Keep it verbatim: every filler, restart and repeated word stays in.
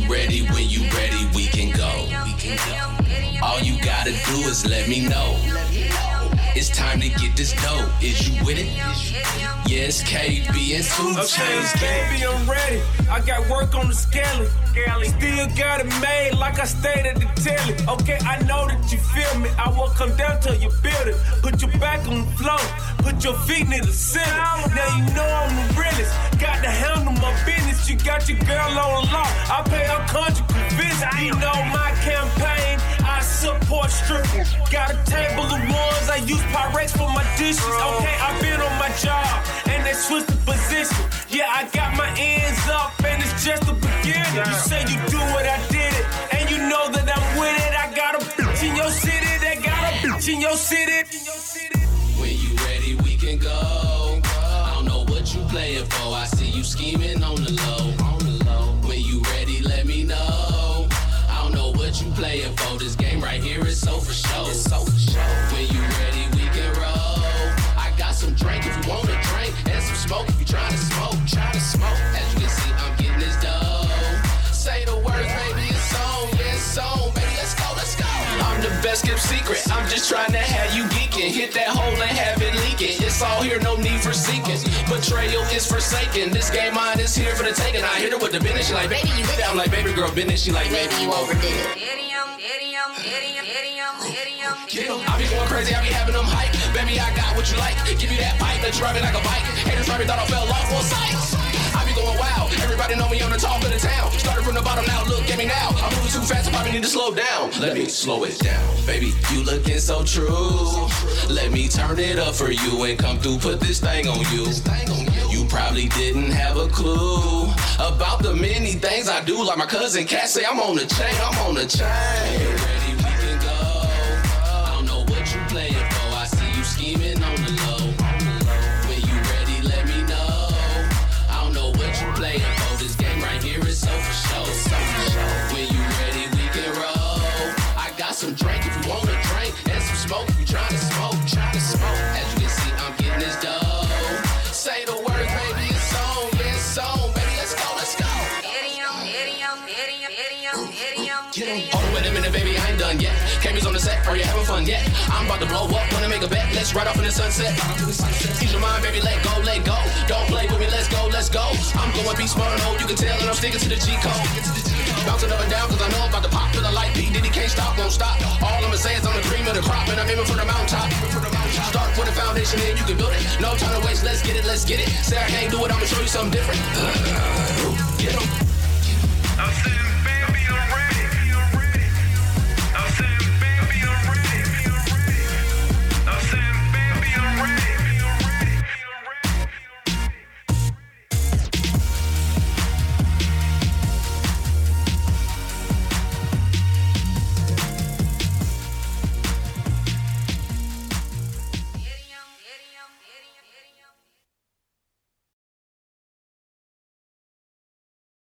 ready, when you ready, we can go. We can go. All you gotta do is let me know. It's time to get this dough. Is you with it? Yes, K B and two Chainz. Okay, baby, I'm ready. I got work on the scale. Still got it made like I stayed at the telly. Okay, I know that you feel me. I will come down to your building. Put your back on the floor. Put your feet near the ceiling. Now you know I'm the realest. Got to handle my business. You got your girl on the law. I pay her conjugal visit. You know my campaign. I support strippers. Got a table of ones. I use Pyrex for my dishes. Okay, I've been on my job and they switched the position. Yeah, I got my ends up and it's just the beginning. You say you do it, I did it, and you know that I'm with it. I got a bitch in your city, they got a bitch in your city. When you ready, we can go. I don't know what you playing for. I see you scheming on the low. When you ready, let me know. I don't know what you playing for. This game right here is so for show. It's so for show. When you ready, we can roll. I got some drink if you want a drink, and some smoke if you trying to smoke. Try to smoke. As you can see, I'm getting this dough. Say the words, baby, it's on, yeah, it's on, baby, let's go, let's go. I'm the best kept secret. I'm just trying to have you geeking. Hit that hole and have it leaking. It's all here, no need for seeking. Betrayal is forsaken. This game mine is here for the taking. I hit her with the business. She like, baby, you did it. I'm like, baby girl, business. She like, baby, you overdid it. I be going crazy, I be having them hype. Baby, I got what you like. Give you that pipe, let you ride me like a bike. Haters probably thought I fell off on sight. I be going wild. Everybody know me on the top of the town. Started from the bottom, now look at me now. I'm moving too fast, I probably need to slow down. Let me slow it down. Baby, you looking so true. Let me turn it up for you and come through, put this thing on you. You probably didn't have a clue about the many things I do. Like my cousin Cat say, I'm on the chain, I'm on the chain. Ready, we can go. I don't know what you playing for. I see you scheming on the low. When you ready, let me know. I don't know what you playing for. This game right here is so for show. When you ready, we can roll. I got some drink if you want a drink, and some smoke if you trying to smoke. Try to smoke. As you can see, I'm getting this dough. Say the words, baby, it's on, yeah, it's on, baby, let's go, let's go. Hold on, wait a minute, baby, I ain't done yet. Cameras on the set, are you having fun yet? I'm about to blow up, wanna make a bet. Let's ride off in the sunset. Ease your mind, baby, let go, let go. Don't play with me, let's go, let's go. I'm going be smart, no, you can tell that I'm sticking to the G code. Bouncing up and down, cause I know I'm about to pop to the light. P Diddy can't stop, won't stop. All I'ma say is I'm the cream of the crop, and I'm aiming for the mountaintop. Start with a foundation, then you can build it. No time to waste, let's get it, let's get it. Say I can't do it, I'ma show you something different. Get 'em.